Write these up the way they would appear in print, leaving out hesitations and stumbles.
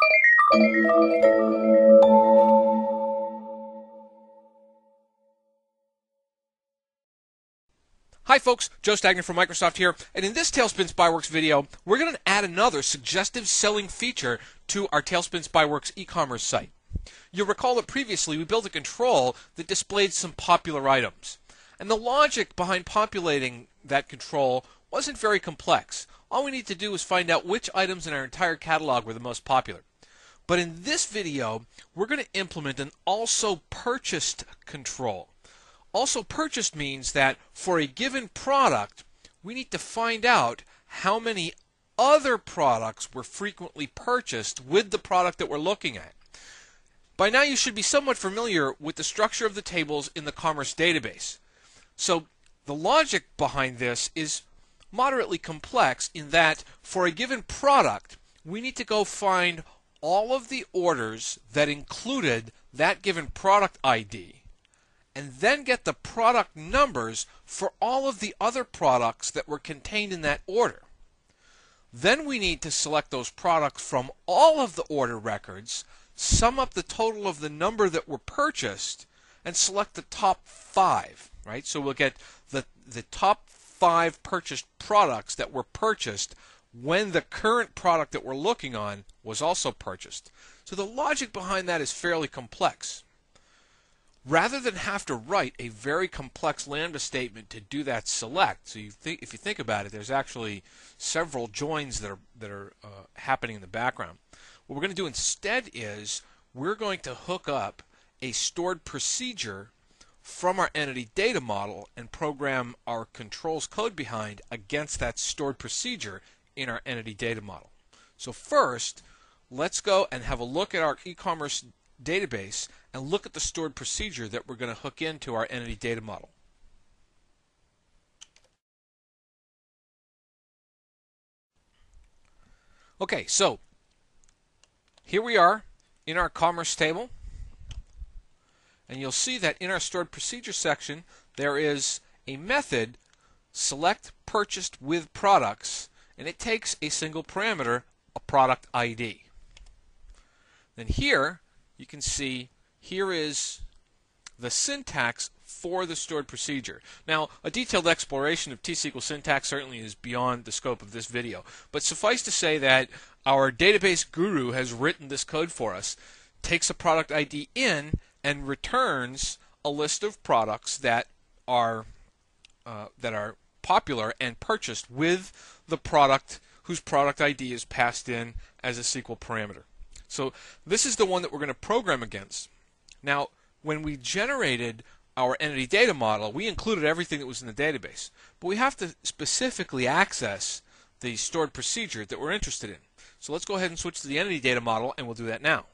Hi folks, Joe Stagner from Microsoft here, and in this Tailspin Spyworks video, we're going to add another suggestive selling feature to our Tailspin Spyworks e-commerce site. You'll recall that previously we built a control that displayed some popular items. And the logic behind populating that control wasn't very complex. All we need to do is find out which items in our entire catalog were the most popular. But in this video, we're going to implement an also purchased control. Also purchased means that for a given product, we need to find out how many other products were frequently purchased with the product that we're looking at. By now you should be somewhat familiar with the structure of the tables in the Commerce database. So the logic behind this is moderately complex in that for a given product, we need to go find all of the orders that included that given product ID, and then get the product numbers for all of the other products that were contained in that order. Then we need to select those products from all of the order records, sum up the total of the number that were purchased, and select the top 5. Right? So we'll get the top 5 purchased products that were purchased when the current product that we're looking on was also purchased. So the logic behind that is fairly complex. Rather than have to write a very complex Lambda statement to do that select, so if you think about it, there's actually several joins that are happening in the background. What we're going to do instead is we're going to hook up a stored procedure from our entity data model and program our controls code behind against that stored procedure in our entity data model. So first, let's go and have a look at our e-commerce database and look at the stored procedure that we're going to hook into our entity data model. Okay, so here we are in our commerce table, and you'll see that in our stored procedure section there is a method select purchased with products, and it takes a single parameter, a product ID. Then here you can see here is the syntax for the stored procedure. Now, a detailed exploration of T-SQL syntax certainly is beyond the scope of this video, but suffice to say that our database guru has written this code for us, takes a product ID in, and returns a list of products that are popular and purchased with the product whose product ID is passed in as a SQL parameter. So this is the one that we're going to program against. Now, when we generated our entity data model, we included everything that was in the database. But we have to specifically access the stored procedure that we're interested in. So let's go ahead and switch to the entity data model, and we'll do that now.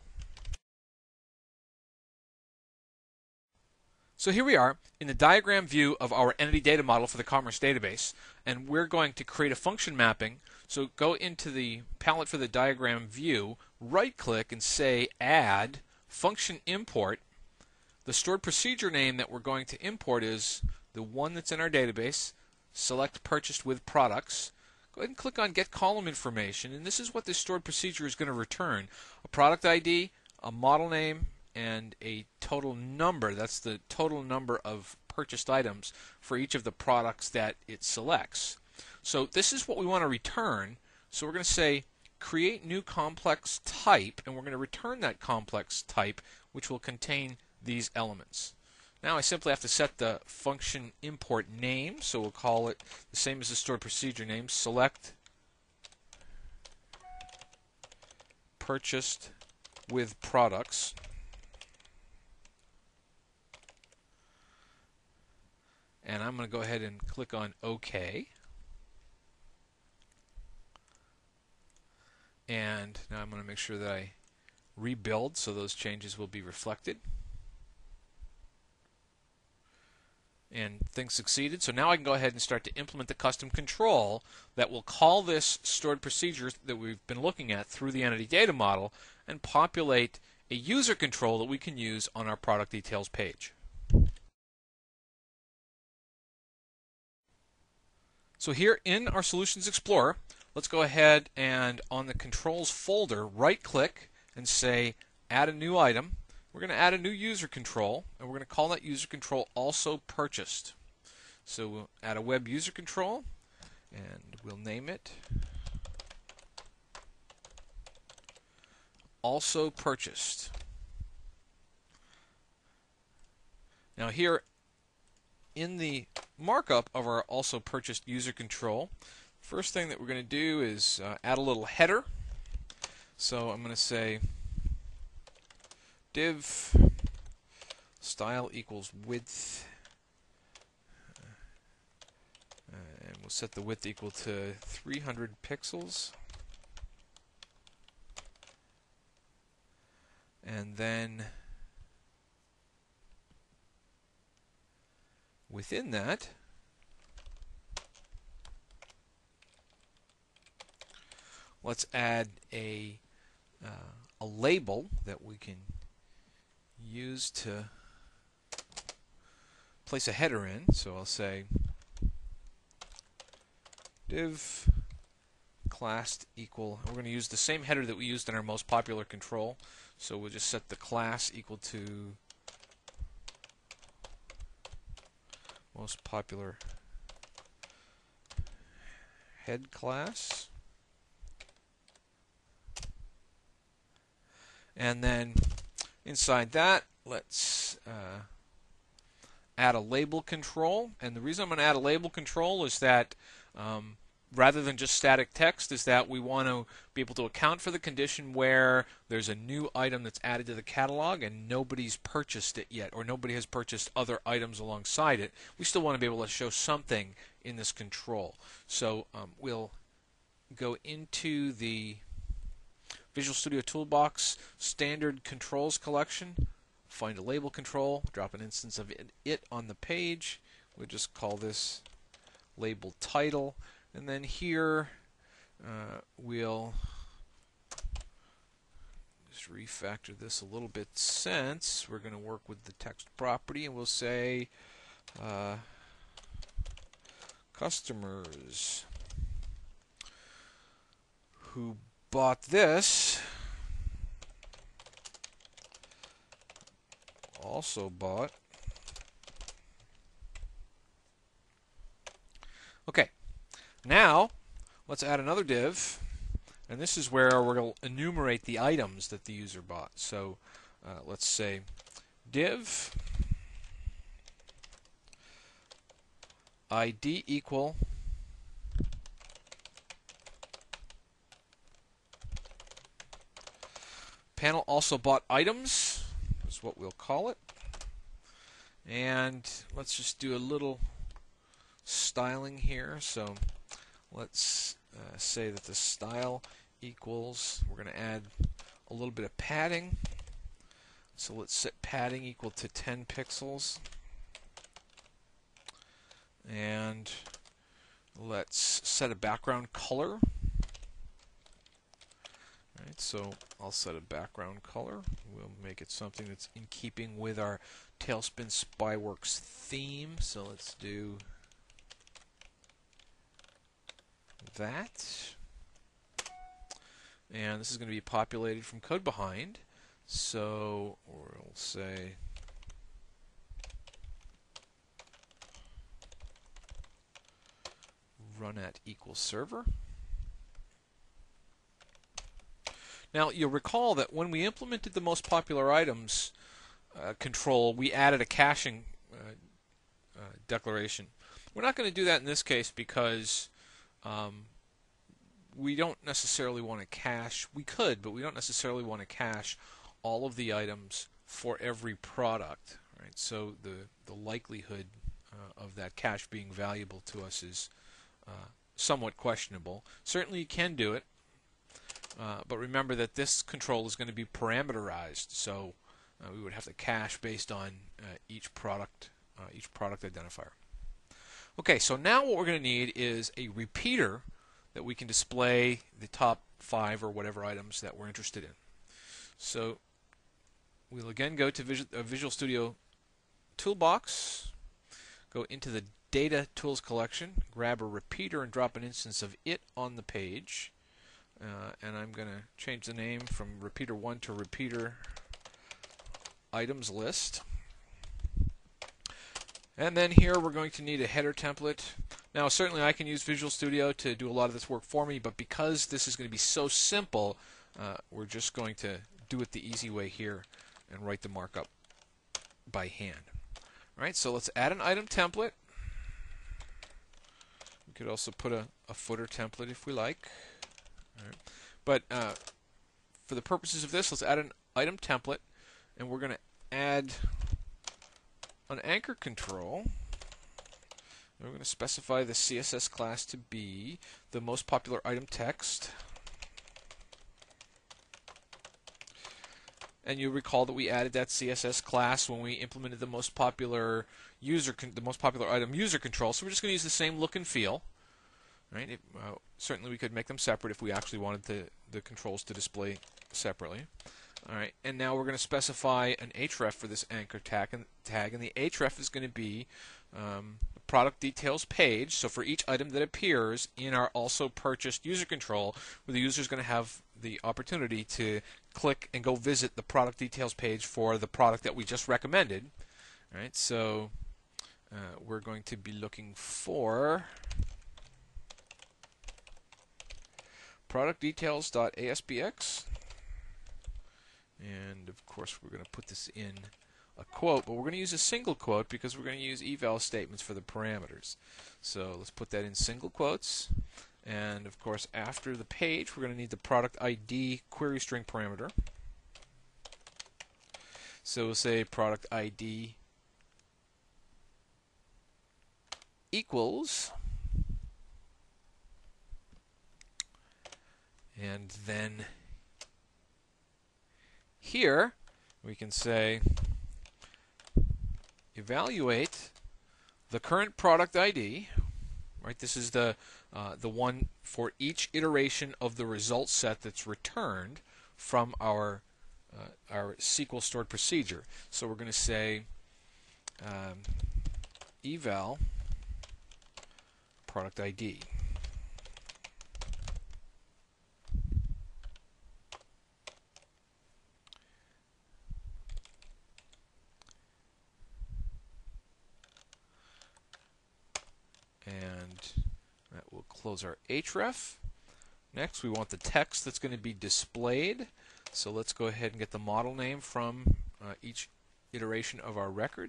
So here we are in the diagram view of our entity data model for the Commerce database, and we're going to create a function mapping. So go into the palette for the diagram view, right-click and say Add Function Import. The stored procedure name that we're going to import is the one that's in our database. Select Purchased with Products. Go ahead and click on Get Column Information, and this is what this stored procedure is going to return: a product ID, a model name, and a total number. That's the total number of purchased items for each of the products that it selects. So this is what we want to return. So we're going to say create new complex type, and we're going to return that complex type, which will contain these elements. Now I simply have to set the function import name, so we'll call it the same as the stored procedure name, select purchased with products. And I'm going to go ahead and click on OK. And now I'm going to make sure that I rebuild so those changes will be reflected. And things succeeded. So now I can go ahead and start to implement the custom control that will call this stored procedure that we've been looking at through the entity data model and populate a user control that we can use on our product details page. So here in our Solutions Explorer, let's go ahead and on the Controls folder, right-click and say add a new item. We're going to add a new user control, and we're going to call that user control also purchased. So we'll add a web user control, and we'll name it also purchased. Now here in the markup of our also purchased user control, first thing that we're going to do is add a little header. So I'm going to say div style equals width, and we'll set the width equal to 300 pixels. And then within that, let's add a label that we can use to place a header in. So I'll say div class equal, we're going to use the same header that we used in our most popular control. So we'll just set the class equal to most popular head class. And then inside that, let's add a label control. And the reason I'm going to add a label control is that rather than just static text, is that we want to be able to account for the condition where there's a new item that's added to the catalog and nobody's purchased it yet, or nobody has purchased other items alongside it. We still want to be able to show something in this control. So we'll go into the Visual Studio Toolbox Standard Controls collection, find a label control, drop an instance of it on the page. We'll just call this label title. And then here we'll just refactor this a little bit, since we're going to work with the text property, and we'll say customers who bought this also bought. Okay. Now, let's add another div, and this is where we're going to enumerate the items that the user bought. So let's say div ID equal panel also bought items, is what we'll call it. And let's just do a little styling here. So let's say that the style equals, we're going to add a little bit of padding. So let's set padding equal to 10 pixels. And let's set a background color. Alright, so I'll set a background color. We'll make it something that's in keeping with our Tailspin Spyworks theme. So let's do that. And this is going to be populated from code behind. So we'll say run at equals server. Now you'll recall that when we implemented the most popular items control, we added a caching declaration. We're not going to do that in this case because we don't necessarily want to cache. We could, but we don't necessarily want to cache all of the items for every product. Right? So the likelihood of that cache being valuable to us is somewhat questionable. Certainly you can do it, but remember that this control is going to be parameterized. So we would have to cache based on each product identifier. Okay, so now what we're going to need is a repeater that we can display the top 5 or whatever items that we're interested in. So we'll again go to Visual Studio Toolbox, go into the Data Tools collection, grab a repeater and drop an instance of it on the page. and I'm going to change the name from repeater 1 to repeater items list. And then here we're going to need a header template. Now certainly I can use Visual Studio to do a lot of this work for me, but because this is going to be so simple, we're just going to do it the easy way here and write the markup by hand. All right, so let's add an item template. We could also put a footer template if we like. All right. But for the purposes of this, let's add an item template, and we're going to add an anchor control. We're going to specify the CSS class to be the most popular item text. And you recall that we added that CSS class when we implemented the most popular item user control. So we're just going to use the same look and feel. Right? Certainly we could make them separate if we actually wanted the controls to display separately. All right, and now we're going to specify an href for this anchor tag, and the href is going to be product details page. So for each item that appears in our also purchased user control, where the user is going to have the opportunity to click and go visit the product details page for the product that we just recommended. All right, so we're going to be looking for product details.aspx. And of course we're going to put this in a quote, but we're going to use a single quote because we're going to use eval statements for the parameters. So let's put that in single quotes. And of course after the page we're going to need the product ID query string parameter. So we'll say product ID equals, and then here we can say evaluate the current product ID. Right, this is the one for each iteration of the result set that's returned from our SQL stored procedure. So we're going to say eval product ID. And that will close our href. Next, we want the text that's going to be displayed. So let's go ahead and get the model name from each iteration of our record.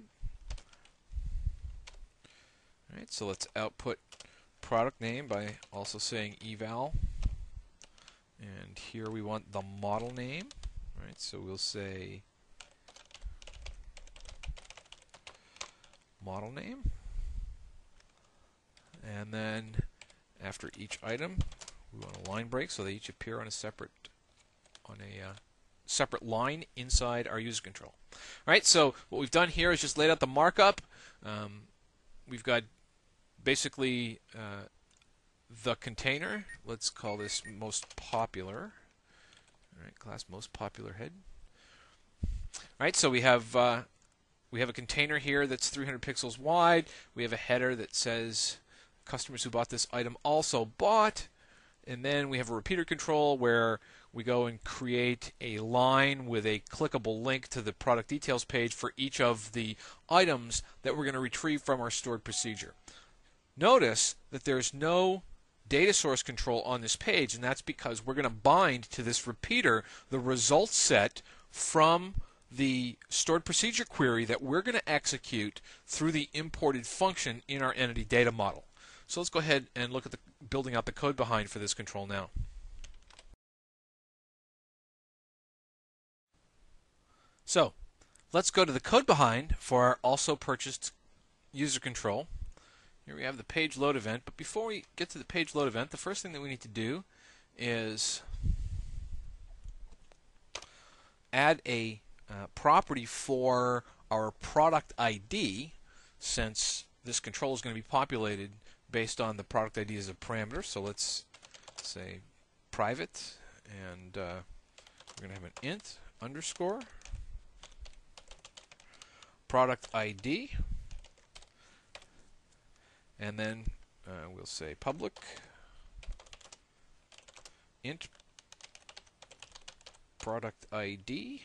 All right, so let's output product name by also saying eval. And here we want the model name. All right, so we'll say model name. And then after each item, we want a line break so they each appear on a separate line inside our user control. All right, so what we've done here is just laid out the markup. We've got basically the container. Let's call this most popular. All right, class most popular head. All right, so we have a container here that's 300 pixels wide. We have a header that says customers who bought this item also bought, and then we have a repeater control where we go and create a line with a clickable link to the product details page for each of the items that we're going to retrieve from our stored procedure. Notice that there's no data source control on this page, and that's because we're going to bind to this repeater the result set from the stored procedure query that we're going to execute through the imported function in our entity data model. So let's go ahead and look at building out the code behind for this control now. So let's go to the code behind for our also purchased user control. Here we have the page load event, but before we get to the page load event, the first thing that we need to do is add a property for our product ID, since this control is going to be populated based on the product ID as a parameter. So let's say private, and we're going to have an int underscore product ID, and then we'll say public int product ID.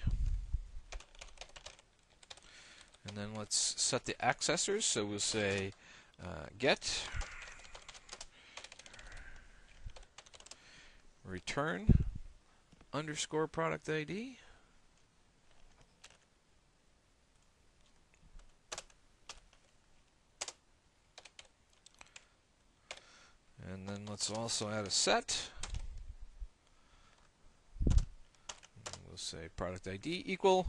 And then let's set the accessors. So we'll say get return underscore product ID. And then let's also add a set. We'll say product ID equal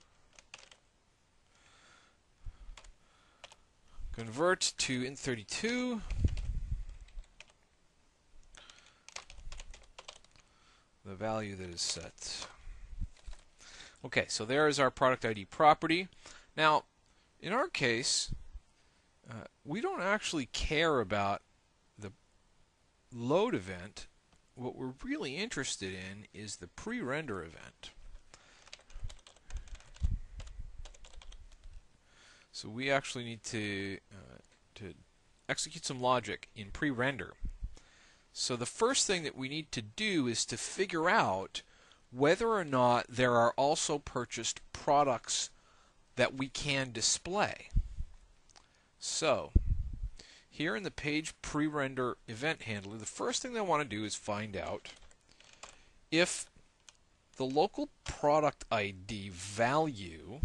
convert to int32 the value that is set. Okay, so there is our product ID property. Now, in our case, we don't actually care about the load event. What we're really interested in is the pre-render event. So we actually need to execute some logic in pre-render. So the first thing that we need to do is to figure out whether or not there are also purchased products that we can display. So here in the page pre-render event handler, the first thing I want to do is find out if the local product ID value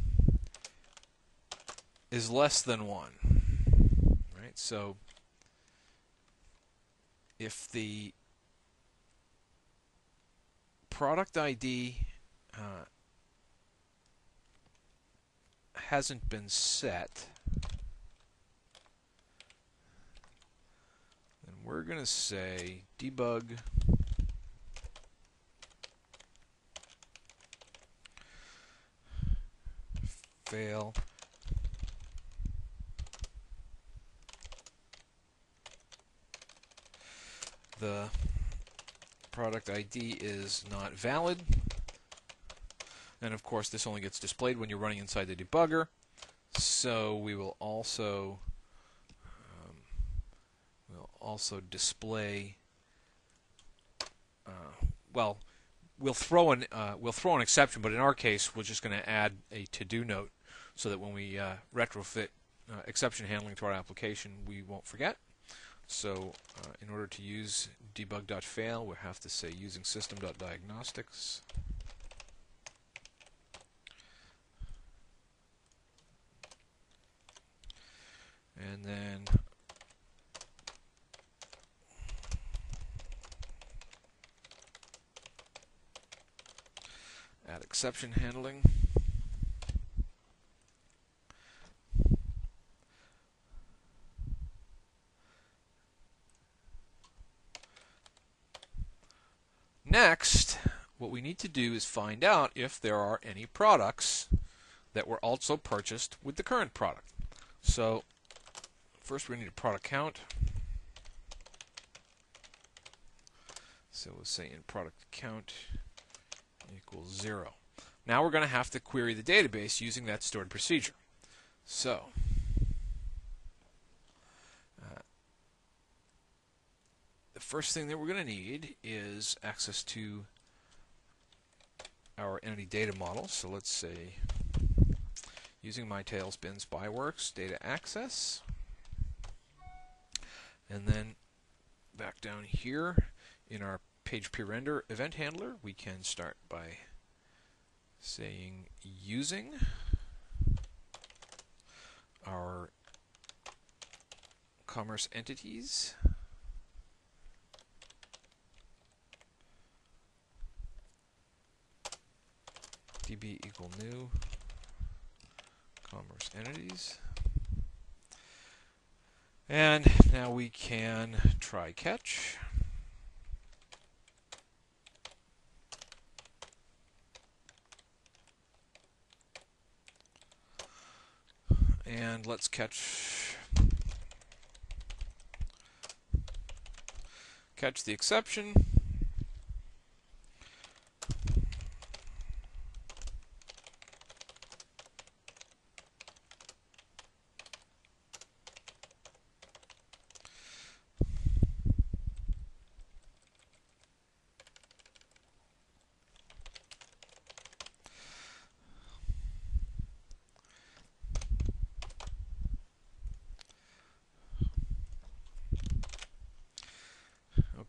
is less than 1. Right? So if the product ID hasn't been set, then we're going to say debug fail the product ID is not valid. And of course, this only gets displayed when you're running inside the debugger. So we will also display. Well, we'll throw an exception, but in our case, we're just going to add a to-do note so that when we retrofit exception handling to our application, we won't forget. So in order to use debug.fail, we have to say using system.diagnostics. And then add exception handling. Next, what we need to do is find out if there are any products that were also purchased with the current product. So first we need a product count. So we'll say in product count equals 0. Now we're going to have to query the database using that stored procedure. So the first thing that we're going to need is access to our entity data model. So let's say using my Tailspin SpyWorks data access. And then back down here in our page pre-render event handler, we can start by saying using our commerce entities. db equal new commerce entities. And now we can try catch. And let's catch the exception.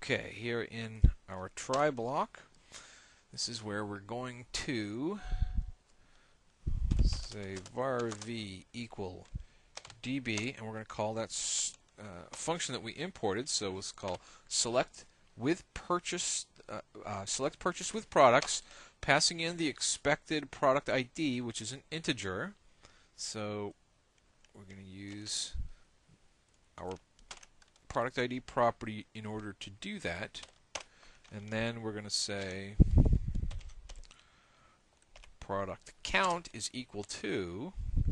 Okay, here in our try block, this is where we're going to say var v equal db, and we're going to call that function that we imported. So let's call select purchase with products, passing in the expected product ID, which is an integer. So we're going to use our product ID property in order to do that. And then we're going to say product count is equal to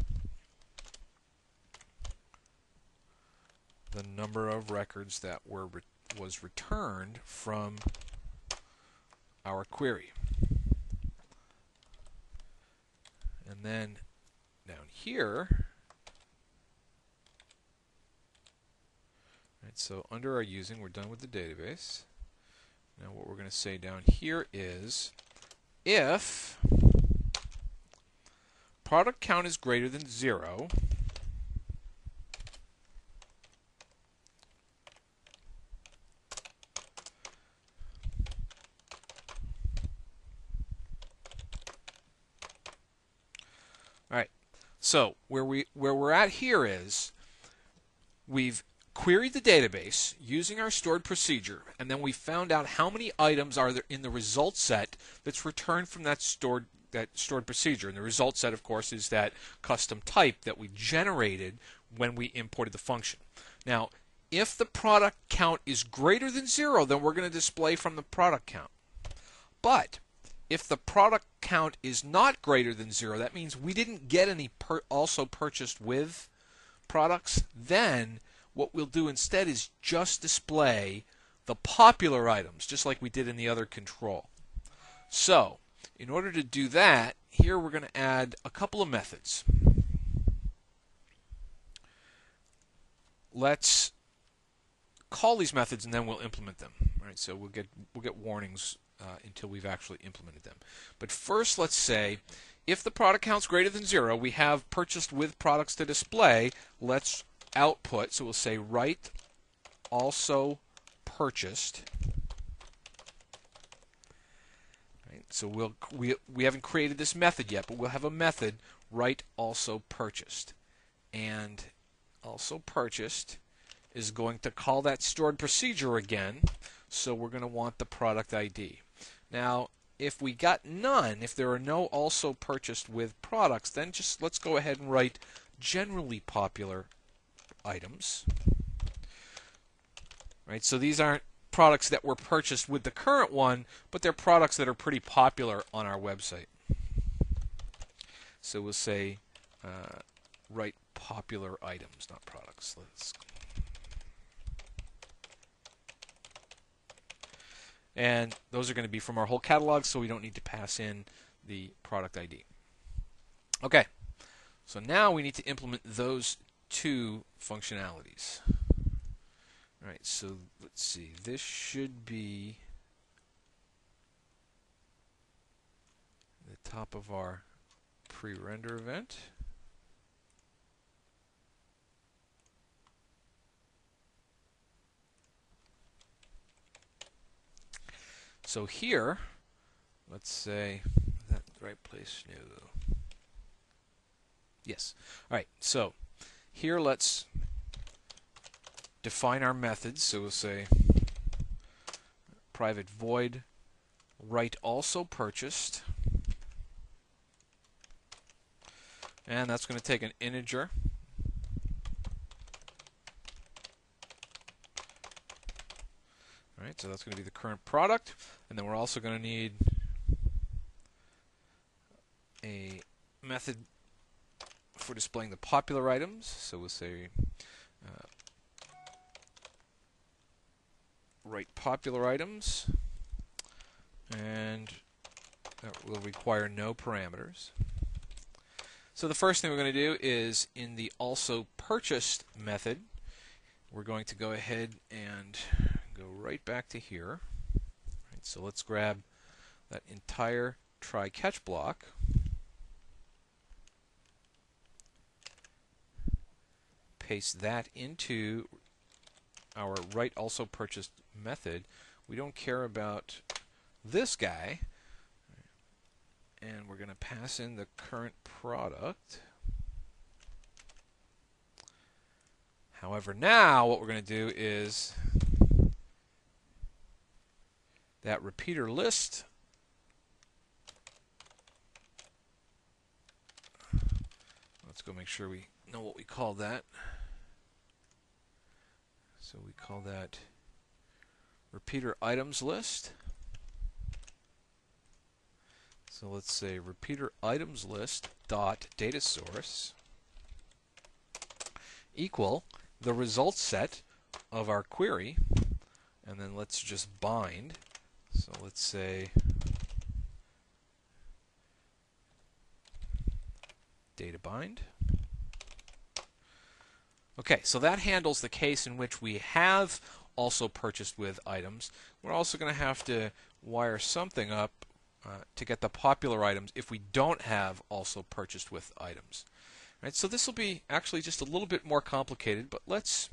the number of records that was returned from our query. And then down here, right, so under our using, we're done with the database. Now what we're going to say down here is if product count is greater than 0, Alright, so where we're at here is we've queried the database using our stored procedure, and then we found out how many items are there in the result set that's returned from that stored procedure. And the result set, of course, is that custom type that we generated when we imported the function. Now, if the product count is greater than 0, then we're going to display from the product count. But if the product count is not greater than 0, that means we didn't get any also purchased with products, then what we'll do instead is just display the popular items, just like we did in the other control. So, in order to do that, here we're going to add a couple of methods. Let's call these methods and then we'll implement them. All right, so we'll get warnings until we've actually implemented them. But first, let's say if the product count's greater than 0, we have purchased with products to display. Let's output. So we'll say write also purchased. Right, so we haven't created this method yet, but we'll have a method write also purchased, and also purchased is going to call that stored procedure again. So we're going to want the product ID. Now, if we got none, if there are no also purchased with products, then just let's go ahead and write generally popular items. Right? So these aren't products that were purchased with the current one, but they're products that are pretty popular on our website. So we'll say write popular items, not products. And those are going to be from our whole catalog, so we don't need to pass in the product ID. Okay, so now we need to implement those two functionalities. All right, so let's see. This should be the top of our pre-render event. So here, let's say, is that the right place? No. Yes. All right, so here let's define our methods. So we'll say private void write also purchased. And that's going to take an integer. Right, so that's going to be the current product, and then we're also going to need a method for displaying the popular items. So we'll say write popular items, and that will require no parameters. So the first thing we're going to do is in the also purchased method, we're going to go ahead and go right back to here. Right, so let's grab that entire try catch block. Paste that into our write also purchased method, we don't care about this guy, and we're going to pass in the current product. However, now what we're going to do is that repeater list, let's go make sure we know what we call that. So we call that repeater items list. So let's say repeater items list dot data source equal the results set of our query, and then let's just bind. So let's say data bind. Okay, so that handles the case in which we have also purchased with items. We're also going to have to wire something up to get the popular items if we don't have also purchased with items. Right, so this will be actually just a little bit more complicated, but let's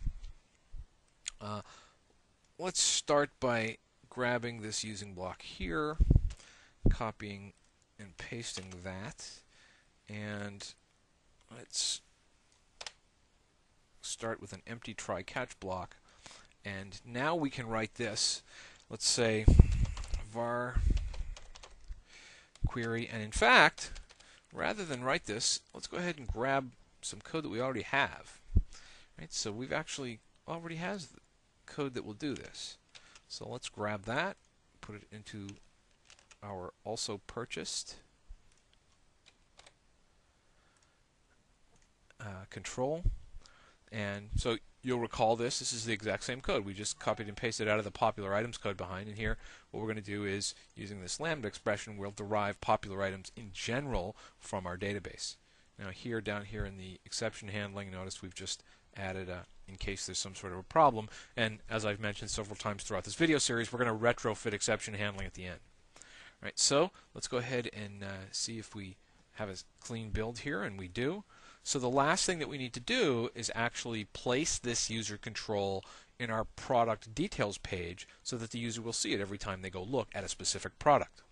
start by grabbing this using block here, copying and pasting that, and let's start with an empty try catch block. And now we can write this. Let's say var query, and in fact, rather than write this, let's go ahead and grab some code that we already have. Right, so we've actually already has the code that will do this. So let's grab that, put it into our also purchased control. And so you'll recall this is the exact same code. We just copied and pasted out of the popular items code behind. And here what we're going to do is, using this lambda expression, we'll derive popular items in general from our database. Now here, down here in the exception handling, notice we've just added a in case there's some sort of a problem. And as I've mentioned several times throughout this video series, we're going to retrofit exception handling at the end. All right, so let's go ahead and see if we have a clean build here, and we do. So the last thing that we need to do is actually place this user control in our product details page so that the user will see it every time they go look at a specific product.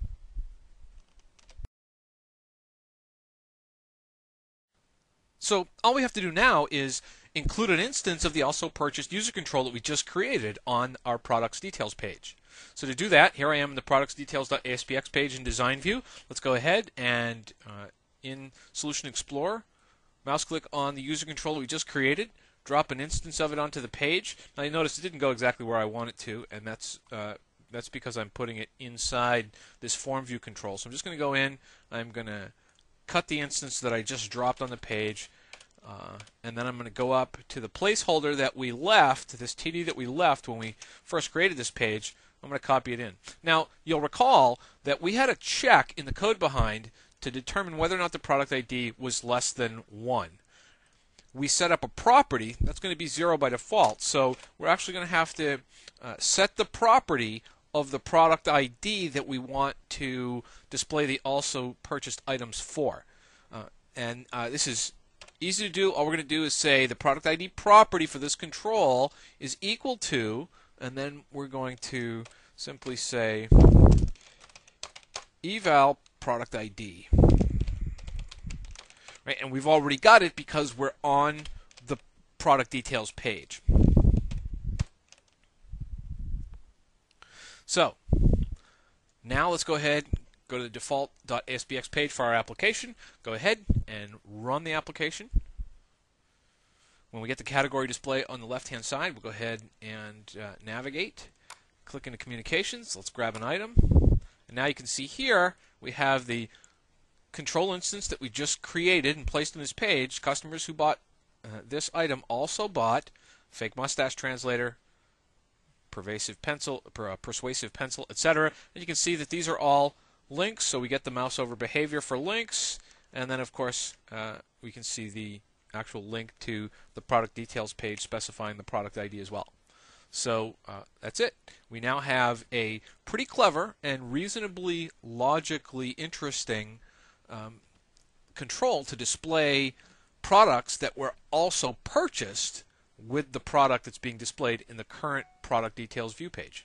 So all we have to do now is include an instance of the also purchased user control that we just created on our products details page. So to do that, here I am in the products details.aspx page in design view. Let's go ahead and in Solution Explorer, mouse click on the user control that we just created, drop an instance of it onto the page. Now you notice it didn't go exactly where I want it to, and that's because I'm putting it inside this form view control. So I'm just going to go in, I'm going to cut the instance that I just dropped on the page, and then I'm going to go up to the placeholder that we left, this TD that we left when we first created this page. I'm going to copy it in. Now you'll recall that we had a check in the code behind to determine whether or not the product ID was less than 1. We set up a property that's going to be 0 by default, so we're actually going to have to set the property of the product ID that we want to display the also purchased items for. And this is easy to do. All we're going to do is say the product ID property for this control is equal to, and then we're going to simply say eval product ID. Right, and we've already got it because we're on the product details page. So now let's go ahead, go to the default.aspx page for our application, go ahead and run the application. When we get the category display on the left-hand side, we'll go ahead and navigate, click into communications, let's grab an item, and now you can see here we have the control instance that we just created and placed on this page. Customers who bought this item also bought fake mustache translator, persuasive pencil, etc. And you can see that these are all links, so we get the mouse over behavior for links, and then of course we can see the actual link to the product details page specifying the product ID as well. So that's it. We now have a pretty clever and reasonably logically interesting control to display products that were also purchased with the product that's being displayed in the current product details view page.